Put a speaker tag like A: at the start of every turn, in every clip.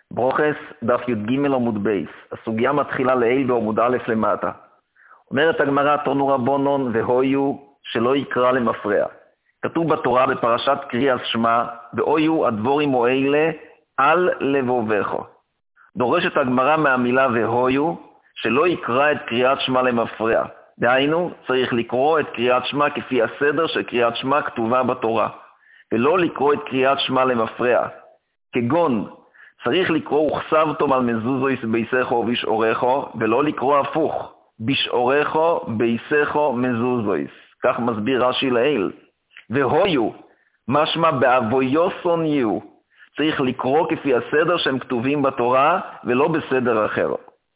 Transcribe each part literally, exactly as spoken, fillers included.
A: ברוכס, דף י"ג עמוד בייס. הסוגיה מתחילה לעיל בעמוד א' למטה. אומרת הגמרא, תורנו רבונון והויו שלא יקרא למפרע. כתוב בתורה בפרשת קריאת שמע, והויו הדבורים או אלה על לבובך. דורשת הגמרא מהמילה והויו שלא יקרא את קריאת שמע למפרע. דהיינו, צריך לקרוא את קריאת שמע כפי הסדר שקריאת שמע כתובה בתורה, ולא לקרוא את קריאת שמע למפרע. כגון, צריך לקרוא וכסבתום על מזוזויס ביסכו ובשעורכו, ולא לקרוא הפוך, בשעורכו ביסכו מזוזויס. כך מסביר רש"י לעיל. והויו, משמע באבויוסון יהיו. צריך לקרוא כפי הסדר שהם כתובים בתורה, ולא בסדר אחר.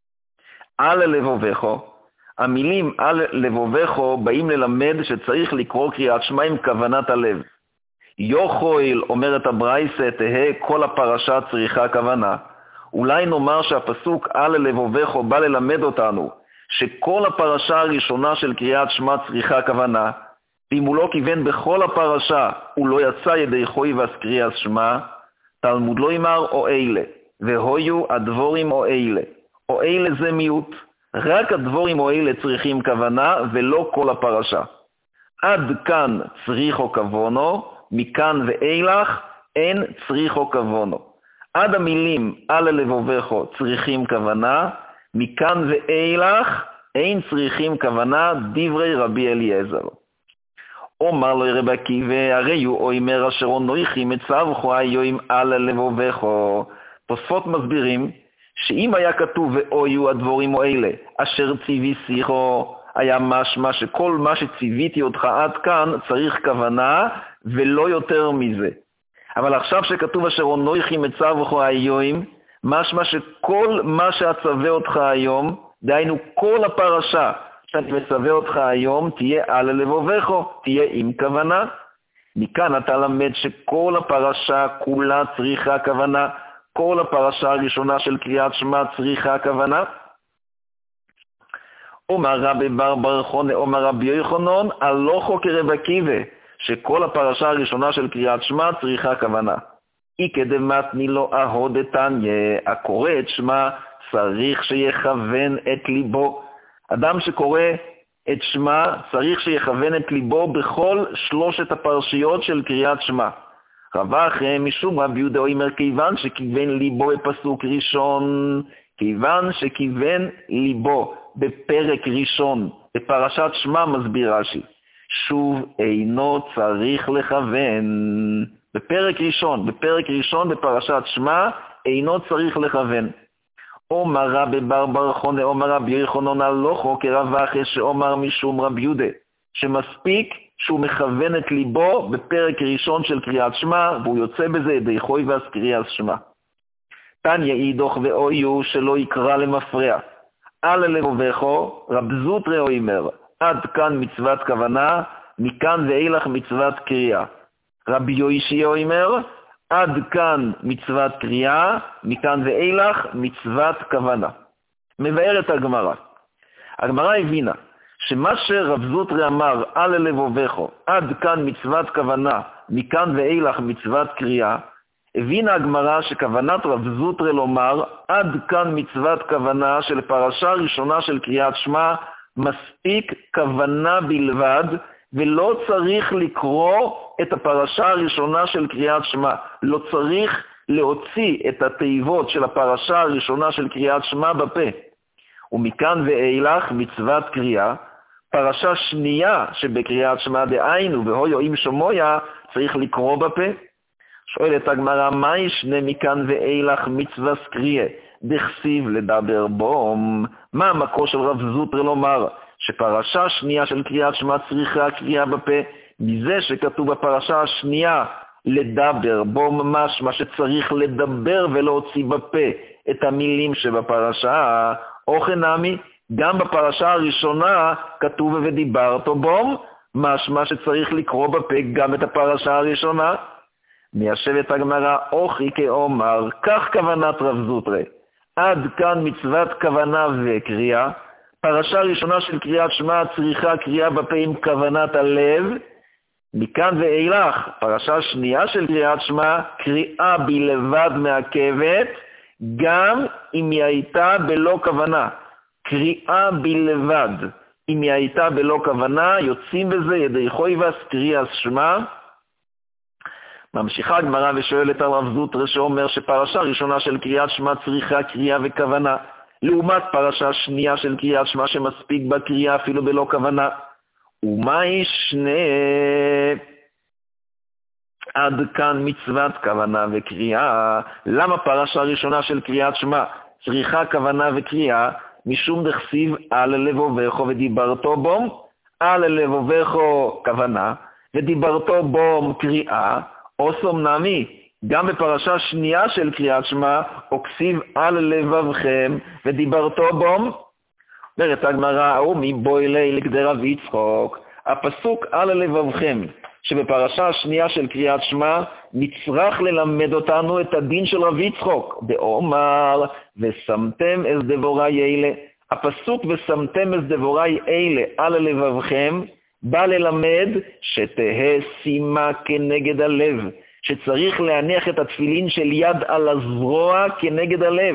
A: על לבובכו, המילים על לבובכו באים ללמד שצריך לקרוא קריאת שמע עם כוונת הלב. יוכויל, אומרת הברייסה, תהה כל הפרשה צריכה כוונה. אולי נאמר שהפסוק על לבובכו בא ללמד אותנו שכל הפרשה הראשונה של קריאת שמע צריכה כוונה, ואם הוא לא כיוון בכל הפרשה הוא לא יצא ידי חוי והסקריאת שמע, תלמוד לא אמר או אלה, והויו הדבורים או אלה. או אלה זה מיעוט, רק הדבורים או אלה צריכים כוונה ולא כל הפרשה. עד כאן צריכו כוונו, מכאן ואילך אין צריכו כוונו. עד המילים על לבובכו צריכים כוונה, מכאן ואילך אין צריכים כוונה, דברי רבי אליעזר. אומר לו רבי עקיבא, הרי הוא אומר אשר אנוכי מצווך היום על לבובכו. תוספות מסבירים שאם היה כתוב ואויו הדבורים או אלה אשר ציוויסיכו, היה משמע שכל מה שציוויתי אותך עד כאן צריך כוונה ולא יותר מזה. אבל עכשיו שכתוב אשר אנוכי מצווך היום, משמע שכל מה שאצווה אותך היום, דהיינו כל הפרשה שאני מצווה אותך היום, תהיה על לבובכו, תהיה עם כוונה. מכאן אתה למד שכל הפרשה כולה צריכה כוונה, כל הפרשה הראשונה של קריאת שמע צריכה כוונה. אומר רבי בר בר חונה, אומר רבי יוחנן, הלכו כרבי עקיבא, שכל הפרשה הראשונה של קריאת שמע צריכה כוונה. אי כדמתני לו אהודתניה, הקורא את שמע צריך שיכוון את ליבו. אדם שקורא את שמע צריך שיכוון את ליבו בכל שלושת הפרשיות של קריאת שמע. רווח משום רבי יהודה אומר, כיוון שכיוון ליבו בפסוק ראשון, כיוון שכיוון ליבו בפרק ראשון, בפרשת שמע מסביר רש"י, שוב אינו צריך לכוון. בפרק ראשון, בפרק ראשון בפרשת שמע, אינו צריך לכוון. אומר רבי בר בר חונה, אומר רבי יוחנן הלכו כרווח שאומר משום רבי יהודה, שמספיק שהוא מכוון את ליבו בפרק ראשון של קריאת שמע, והוא יוצא בזה ידי חוי והסקריאת שמע. תניא אידוך ואויו שלא יקרא למפרע. על לבובכו, רב זוטרא אומר, עד כאן מצוות כוונה, מכאן ואילך מצוות קריאה. רבי יוישי אומר, עד כאן מצוות קריאה, מכאן ואילך מצוות כוונה. מבארת הגמרא. הגמרא הבינה שמה שרב זוטרא אמר על לבובכו, עד כאן מצוות כוונה, מכאן ואילך מצוות קריאה, הבינה הגמרא שכוונת רב זוטרא לומר עד כאן מצוות כוונה של פרשה ראשונה של קריאת שמע, מספיק כוונה בלבד, ולא צריך לקרוא את הפרשה הראשונה של קריאת שמע. לא צריך להוציא את התיבות של הפרשה הראשונה של קריאת שמע בפה. ומכאן ואילך מצוות קריאה, פרשה שנייה שבקריאת שמע דהיינו והויו עם שמויה צריך לקרוא בפה. שואלת הגמרא, מה ישנה מכאן ואילך מצווה קריאה? דכסיב לדבר בום. מה המקור של רב זוטרא לומר שפרשה שנייה של קריאת שמע צריכה קריאה בפה? מזה שכתוב בפרשה השנייה לדבר בום, ממש מה שצריך לדבר ולהוציא בפה את המילים שבפרשה. אוכן נמי, גם בפרשה הראשונה כתוב ודיברת בום, משמע שצריך לקרוא בפה גם את הפרשה הראשונה. מיישבת הגמרא, אוכי כאומר, כך כוונת רב זוטרא, עד כאן מצוות כוונה וקריאה. פרשה ראשונה של קריאת שמע צריכה קריאה בפה עם כוונת הלב, מכאן ואילך פרשה שנייה של קריאת שמע קריאה בלבד מעכבת, גם אם היא הייתה בלא כוונה. קריאה בלבד. אם היא הייתה בלא כוונה, יוצאים בזה ידי חויבס קריאה שמה. ממשיכה הגמרא ושואלת על רב זוטרא שאומר שפרשה ראשונה של קריאת שמה צריכה קריאה וכוונה, לעומת פרשה שנייה של קריאת שמה שמספיק בקריאה אפילו בלא כוונה. ומה ישנה? עד כאן מצוות כוונה וקריאה. למה פרשה ראשונה של קריאת שמה צריכה כוונה וקריאה? משום דכסיב על לבובך ודיברתו בום, על לבובך כוונה ודיברתו בום קריאה, או סומנמי, גם בפרשה שנייה של קריאת שמה, או כסיב על לבבכם ודיברתו בום. אומרת הגמרא, או מבוילי לכדי רב יצחוק, הפסוק על לבבכם, שבפרשה השנייה של קריאת שמה, נצטרך ללמד אותנו את הדין של רב יצחוק, באומר, ושמתם אס דבורי אלה. הפסוק ושמתם אס דבורי אלה על לבבכם, בא ללמד שתהה שימה כנגד הלב, שצריך להניח את התפילין של יד על הזרוע כנגד הלב.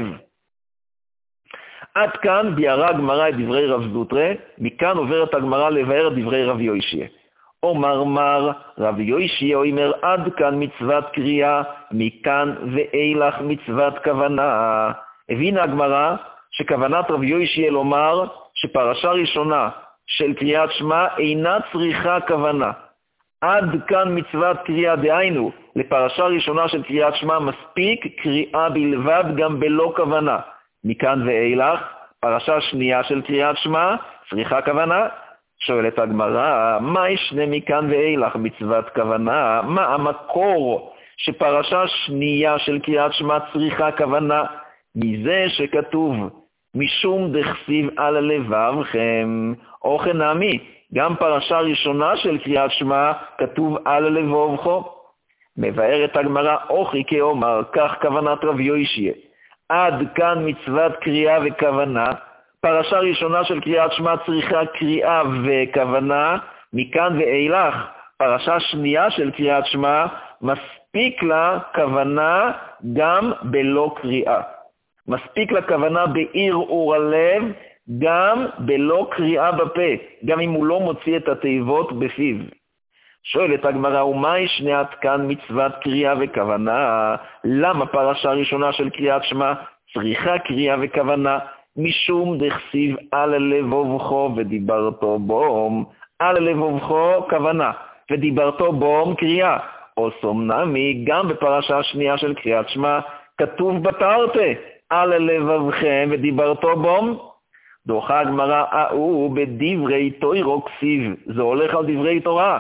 A: עד כאן ביארה הגמרא את דברי רב זוטרא, מכאן עוברת הגמרא לבאר דברי רב יוישיה. אומר מר, רב יוישיה אומר עד כאן מצוות קריאה, מכאן ואילך מצוות כוונה. הבינה הגמרא שכוונת רב יוישיה לומר שפרשה ראשונה של קריאת שמה אינה צריכה כוונה. עד כאן מצוות קריאה, דהיינו, לפרשה ראשונה של קריאת שמה מספיק קריאה בלבד גם בלא כוונה. מכאן ואילך, פרשה שנייה של קריאת שמה צריכה כוונה. שואלת הגמרא, מה ישנה מכאן ואילך מצוות כוונה? מה המקור שפרשה שנייה של קריאת שמה צריכה כוונה? מזה שכתוב, משום דכסיב על לבבכם, או חנמי, גם פרשה ראשונה של קריאת שמה כתוב על לבבכו. מבארת הגמרא, אוכי כאומר, כך כוונת רב יוישיה. עד כאן מצוות קריאה וכוונה, פרשה ראשונה של קריאת שמה צריכה קריאה וכוונה, מכאן ואילך, פרשה שנייה של קריאת שמה, מספיק לה כוונה גם בלא קריאה. מספיק לה כוונה בערעור הלב, גם בלא קריאה בפה, גם אם הוא לא מוציא את התיבות בפיו. שואלת הגמרא, ומה ישנה עד כאן מצוות קריאה וכוונה? למה פרשה ראשונה של קריאת שמה צריכה קריאה וכוונה? משום דכסיב על לבובכו ודיברתו בום, על לבובכו כוונה, ודיברתו בום קריאה. או סומנמי, גם בפרשה השנייה של קריאת שמה כתוב בתרתי, על לבבכם ודיברתו בום. דוחה הגמרא, אהו בדברי תוירו כסיב, זה הולך על דברי תורה.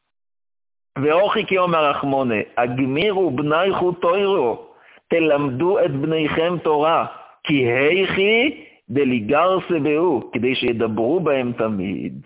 A: ואוכי כאומר רחמונה, הגמירו בנייכו תוירו, תלמדו את בניכם תורה, כי היכי דליגר סבאו, כדי שידברו בהם תמיד.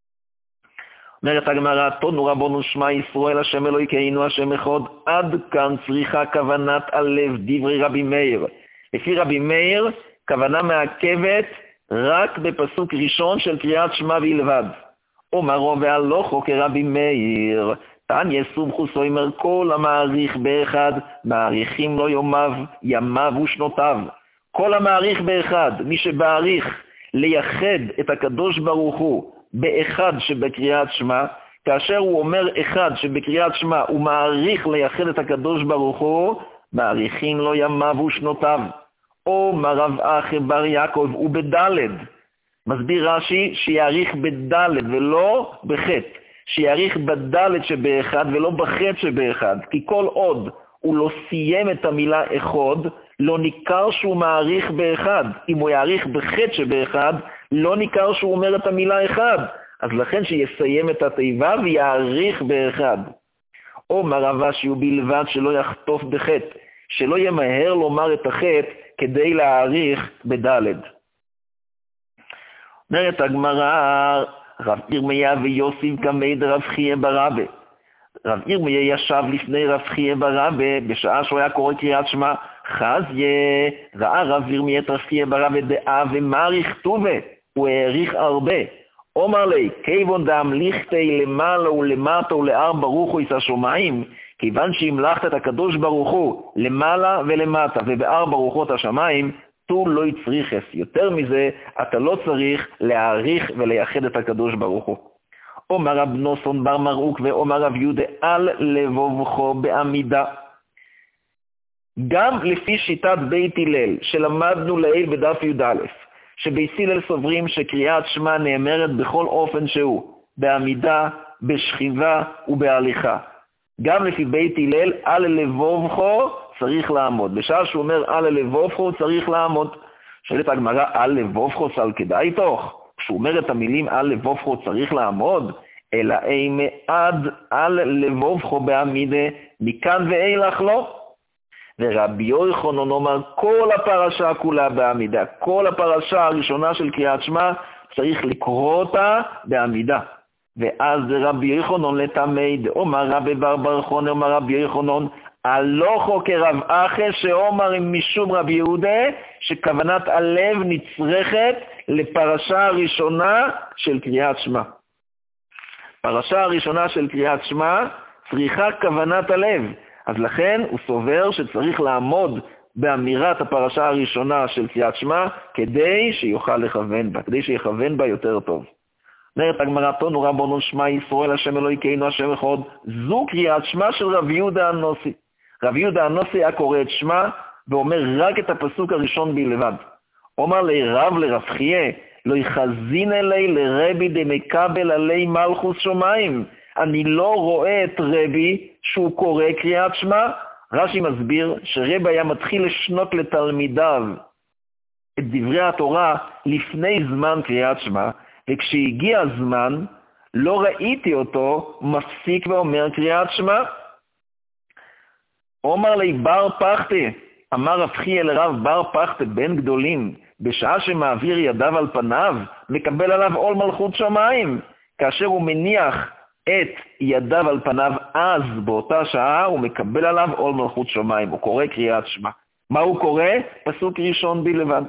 A: אומרת הגמרא, תונו רבנו שמע ישראל, השם אלוהינו, השם אחד. עד כאן צריכה כוונת הלב, דברי רבי מאיר. לפי רבי מאיר, כוונה מעכבת רק בפסוק ראשון של קריאת שמה בלבד. אומרו והלוכו כרבי מאיר, תניא סומכוס אומר, כל המעריך באחד, מעריכים לו יומיו, ימיו ושנותיו. כל המעריך באחד, מי שבעריך לייחד את הקדוש ברוך הוא באחד שבקריאת שמה, כאשר הוא אומר אחד שבקריאת שמה הוא מעריך לייחד את הקדוש ברוך הוא, מעריכים לו ימיו ושנותיו. או מרב אחי בר יעקב הוא בדלת. מסביר רש"י שיעריך בדלת ולא בחטא. שיעריך בדלת שבאחד ולא בחטא שבאחד. כי כל עוד הוא לא סיים את המילה אחד, לא ניכר שהוא מעריך באחד. אם הוא יעריך בחטא שבאחד, לא ניכר שהוא אומר את המילה אחד. אז לכן שיסיים את התיבה ויעריך באחד. או מרבה שהוא בלבד שלא יחטוף בחטא. שלא ימהר לומר את החטא כדי להעריך בדלת. אומרת הגמרא, רב ירמיה ויוסי כמד רב חייא ברבא. רב ירמיה ישב לפני רב חייא ברבא, בשעה שהוא היה קורא קריאת שמע, חזיה, ראה רב ירמיה את רב חייא ברבא דעה ומעריך טובה, הוא העריך הרבה. אומר לי, כיוון דאמליכתי למעלה ולמטה ולאר ברוך הוא יש השומעים, כיוון שהמלכת את הקדוש ברוך הוא למעלה ולמטה ובארבע רוחות השמיים, תו לא יצריכס. יותר מזה, אתה לא צריך להעריך ולייחד את הקדוש ברוך הוא. אומר רב נוסון בר מרוק ואומר רב יהודה, על לבובכו בעמידה. גם לפי שיטת בית הלל, שלמדנו לעיל בדף י"א, שבית הלל סוברים שקריאת שמע נאמרת בכל אופן שהוא, בעמידה, בשכיבה ובהליכה. גם לפי בית הלל, על לבובכו צריך לעמוד. בשעה שהוא אומר על לבובכו צריך לעמוד. שואלת הגמרא, על לבובכו סל כדאי תוך? כשהוא אומר את המילים על לבובכו צריך לעמוד, אלא אימה עד על לבובכו בעמידה, מכאן ואילך לא. ורבי יוחנן אומר, כל הפרשה כולה בעמידה. כל הפרשה הראשונה של קריאת שמע צריך לקרוא אותה בעמידה. ואז רבי יוחנן לתמד, אומר רבי בר בר חונה, אומר רבי יוחנן, הלוכו כרב אחי שאומר משום רבי יהודה, שכוונת הלב נצרכת לפרשה הראשונה של קריאת שמע. פרשה הראשונה של קריאת שמע צריכה כוונת הלב. אז לכן הוא סובר שצריך לעמוד באמירת הפרשה הראשונה של קריאת שמע, כדי שיוכל לכוון בה, כדי שיכוון בה יותר טוב. אומרת הגמרא, תנו רבנו שמע ישראל השם אלוהינו השם אחד, זו קריאת שמע של רב יהודה הנוסי. רב יהודה הנוסי היה קורא את שמע ואומר רק את הפסוק הראשון בלבד. אומר לי רב לרב חייה, לא יחזין אלי לרבי דמקבל עלי מלכוס שמיים. אני לא רואה את רבי שהוא קורא קריאת שמע. רש"י מסביר שרבי היה מתחיל לשנות לתלמידיו את דברי התורה לפני זמן קריאת שמע, וכשהגיע הזמן לא ראיתי אותו מפסיק ואומר קריאת שמע. אומר לי בר פחתה, אמר רב חייה לרב בר פחתה בן גדולים, בשעה שמעביר ידיו על פניו מקבל עליו עול מלכות שמיים. כאשר הוא מניח את ידיו על פניו, אז באותה שעה הוא מקבל עליו עול מלכות שמיים, הוא קורא קריאת שמע. מה הוא קורא? פסוק ראשון בלבד.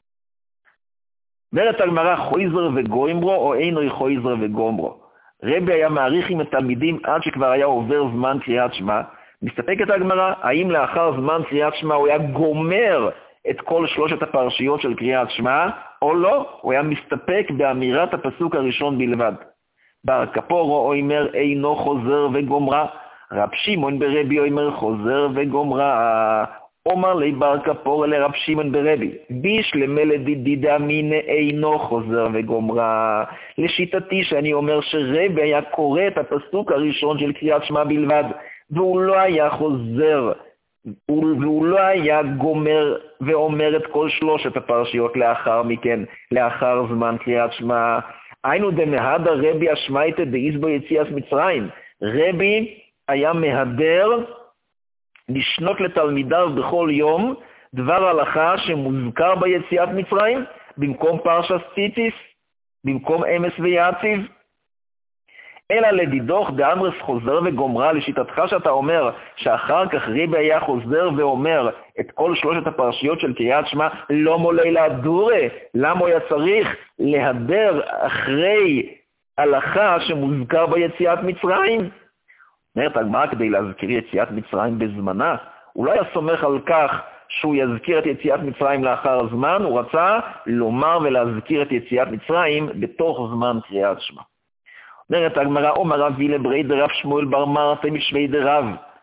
A: אומרת הגמרא, חויזר וגוימרו או אינו חויזר וגומרו. רבי היה מעריך עם התלמידים עד שכבר היה עובר זמן קריאת שמע. מסתפקת הגמרא, האם לאחר זמן קריאת שמע הוא היה גומר את כל שלושת הפרשיות של קריאת שמע, או לא? הוא היה מסתפק באמירת הפסוק הראשון בלבד. בר כפורו אומר אינו חוזר וגומרה, רב שמעון ברבי אומר חוזר וגומרה. אומר לי בר כפורו לרב שמעון ברבי, בישלמה לדידא מיניה אינו חוזר וגומרה. לשיטתי שאני אומר שרבי היה קורא את הפסוק הראשון של קריאת שמע בלבד, והוא לא היה חוזר, והוא לא היה גומר ואומר את כל שלושת הפרשיות לאחר מכן, לאחר זמן קריאת שמע. היינו דמהדר רבי השמייתא דאיזבו יציאת מצרים. רבי היה מהדר לשנות לתלמידיו בכל יום דבר הלכה שמוזכר ביציאת מצרים, במקום פרשת ציציס, במקום אמס ויציב. אלא לדידוך דאמרס חוזר וגומרה, לשיטתך שאתה אומר שאחר כך רבי היה חוזר ואומר את כל שלושת הפרשיות של קריאת שמע, לא מולי להדורה. למה הוא היה צריך להדר אחרי הלכה שמוזכר ביציאת מצרים? אומרת הגמרא, כדי להזכיר יציאת מצרים בזמנה, הוא לא היה סומך על כך שהוא יזכיר את יציאת מצרים לאחר הזמן, הוא רצה לומר ולהזכיר את יציאת מצרים בתוך זמן קריאת שמע. אומרת הגמרא, אומר רב וילה ברי דרב שמואל בר מרתא משמי דרב,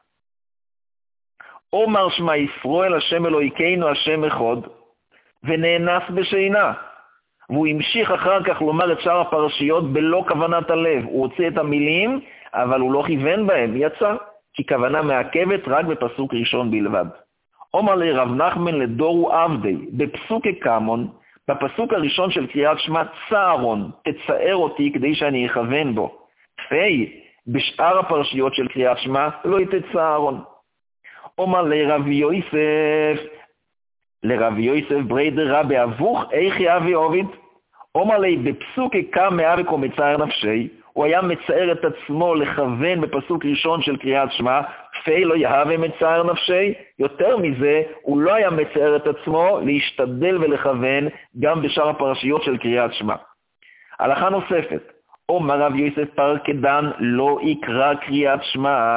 A: אומר שמע ישראל השם אלוהינו השם אחד, ונאנס בשינה. והוא המשיך אחר כך לומר את שאר הפרשיות בלא כוונת הלב. הוא הוציא את המילים, אבל הוא לא כיוון בהם, יצא, כי כוונה מעכבת רק בפסוק ראשון בלבד. אומר לי רב נחמן לדורו עבדי, בפסוק קמון, בפסוק הראשון של קריאת שמע, צערון, תצער אותי כדי שאני אכוון בו. פי, בשאר הפרשיות של קריאת שמע, לא יתצערון. אומר לרב יוסף, לרב יוסף בריידר רבי אבוך, איכי אבי עובד. אומר לי, בפסוק קם מאבק ומצער נפשי, הוא היה מצער את עצמו לכוון בפסוק ראשון של קריאת שמע, פי לא יהווה מצער נפשי. יותר מזה, הוא לא היה מצער את עצמו להשתדל ולכוון גם בשאר הפרשיות של קריאת שמע. הלכה נוספת, אומר רב יוסף פרקדן, לא יקרא קריאת שמע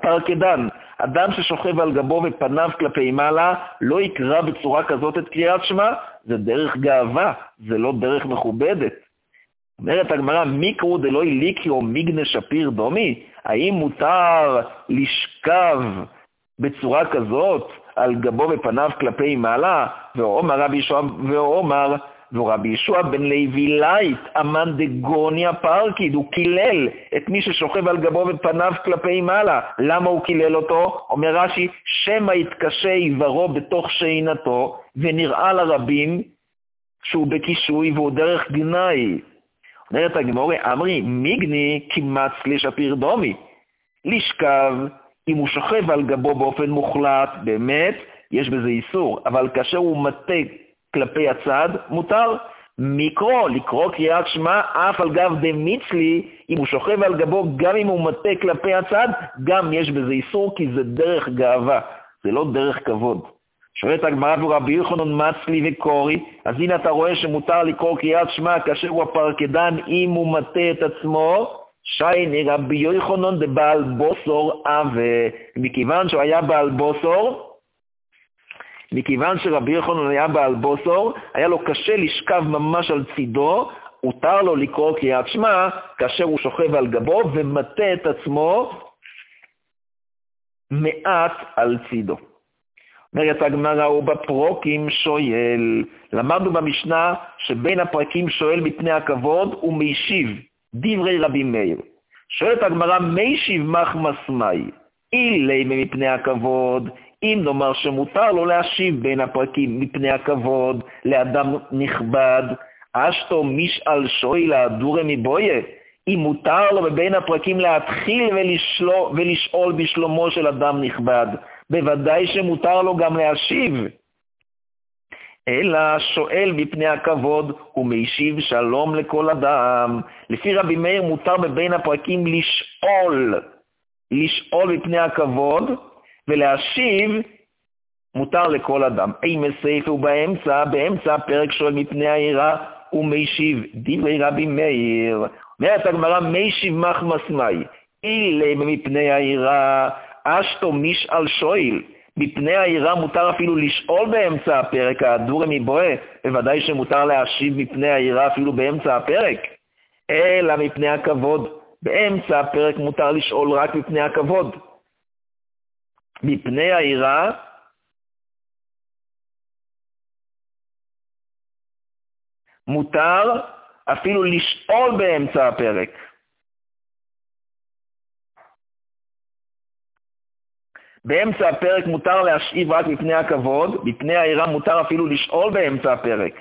A: פרקדן, אדם ששוכב על גבו ופניו כלפי מעלה, לא יקרא בצורה כזאת את קריאת שמע, זה דרך גאווה, זה לא דרך מכובדת. אומרת הגמרא, מיקרו דלוי ליקרו מיגנה שפיר דומי, האם מותר לשכב בצורה כזאת על גבו ופניו כלפי מעלה? ואומר רבי ישוע, ואומר, ורבי ישוע בן לוי לייט, אמן דגוניה פרקיד, הוא קילל את מי ששוכב על גבו ופניו כלפי מעלה. למה הוא קילל אותו? אומר רש"י, שמא יתקשה עברו בתוך שינתו, ונראה לרבים שהוא בקישוי והוא דרך גנאי. אומרת הגמרא, אמרי מיגני כמעט לשפיר דומי, לשכב, אם הוא שוכב על גבו באופן מוחלט, באמת, יש בזה איסור, אבל כאשר הוא מטה כלפי הצד, מותר. מיקרו, לקרוא קריאת שמע, אף על גב דמיצלי, אם הוא שוכב על גבו, גם אם הוא מטה כלפי הצד, גם יש בזה איסור, כי זה דרך גאווה, זה לא דרך כבוד. שואלת הגמרא, ורבי יוחנן מצלי וקורי, אז הנה אתה רואה שמותר לקרוא קריאת שמע, כאשר הוא הפרקדן, אם הוא מטה את עצמו, שייני רבי יוחנן דבעל בוסור אבה, מכיוון שהוא היה בעל בוסור, מכיוון שרבי יוחנן היה בעל בוסור, היה לו קשה לשכב ממש על צידו, הותר לו לקרוא קריאת שמע, כאשר הוא שוכב על גבו ומטה את עצמו מעט על צידו. אומרת הגמרא, ובפרוקים שואל, למדנו במשנה שבין הפרקים שואל מפני הכבוד ומשיב, דברי רבי מאיר. שואלת הגמרא, משיב מחמס מאי, אילי מפני הכבוד, אם נאמר שמותר לו להשיב בין הפרקים מפני הכבוד לאדם נכבד, אשתו משאל שוילה דורי מבויה, אם מותר לו בבין הפרקים להתחיל ולשלו, ולשאול בשלומו של אדם נכבד, בוודאי שמותר לו גם להשיב. אלא שואל מפני הכבוד ומשיב שלום לכל אדם. לפי רבי מאיר מותר בבין הפרקים לשאול, לשאול מפני הכבוד, ולהשיב מותר לכל אדם. אי מסייף ובאמצע, באמצע הפרק שואל מפני העירה ומשיב, דברי רבי מאיר. אומרת הגמרא, משיב מחמס מאי, אילי מפני העירה, אשתו משאל שואל, מפני העירה מותר אפילו לשאול באמצע הפרק, הדורי מבואה, בוודאי שמותר להשיב מפני העירה אפילו באמצע הפרק, אלא מפני הכבוד, באמצע הפרק מותר לשאול רק מפני הכבוד. מפני העירה, מותר אפילו לשאול באמצע הפרק. באמצע הפרק מותר להשיב רק מפני הכבוד, מפני העירה מותר אפילו לשאול באמצע הפרק.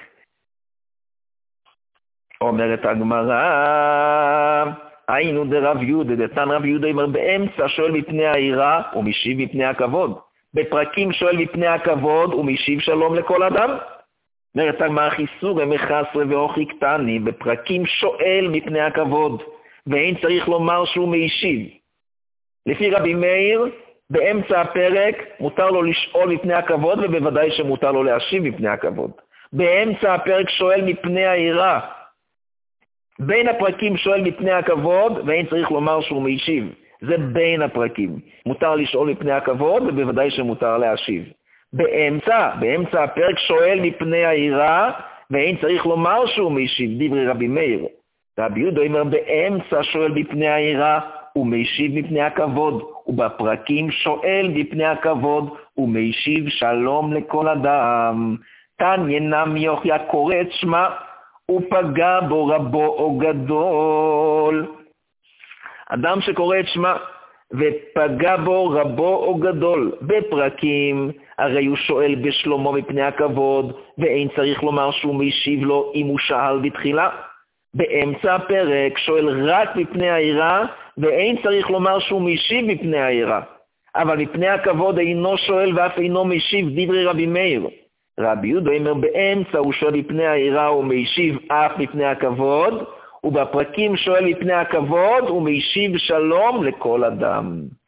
A: אומרת הגמרא, היינו דרב יהודה, דתן רב יהודה אומר באמצע שואל מפני העירה ומשיב מפני הכבוד. בפרקים שואל מפני הכבוד ומשיב שלום לכל אדם. אומרת הגמרא, חיסורי מחסרי ואוכי קטני, בפרקים שואל מפני הכבוד, ואין צריך לומר שהוא משיב. לפי רבי מאיר, באמצע הפרק מותר לו לשאול מפני הכבוד, ובוודאי שמותר לו להשיב מפני הכבוד. באמצע הפרק שואל מפני העירה. בין הפרקים שואל מפני הכבוד, ואין צריך לומר שהוא משיב. זה בין הפרקים. מותר לשאול מפני הכבוד, ובוודאי שמותר להשיב. באמצע, באמצע הפרק שואל מפני העירה, ואין צריך לומר שהוא משיב, דברי רבי מאיר. רבי יהודה אומר, באמצע שואל מפני העירה, ומשיב מפני הכבוד, ובפרקים שואל מפני הכבוד, ומשיב שלום לכל אדם. תן ינם יוחיה קורא את שמה, ופגע בו רבו או גדול. אדם שקורא את שמה, ופגע בו רבו או גדול, בפרקים, הרי הוא שואל בשלומו מפני הכבוד, ואין צריך לומר שהוא משיב לו אם הוא שאל בתחילה. באמצע הפרק שואל רק מפני העירה, ואין צריך לומר שהוא משיב מפני העירה. אבל מפני הכבוד אינו שואל ואף אינו משיב, דברי רבי מאיר. רבי יהודה אומר באמצע הוא שואל מפני העירה ומשיב אף מפני הכבוד, ובפרקים שואל מפני הכבוד ומשיב שלום לכל אדם.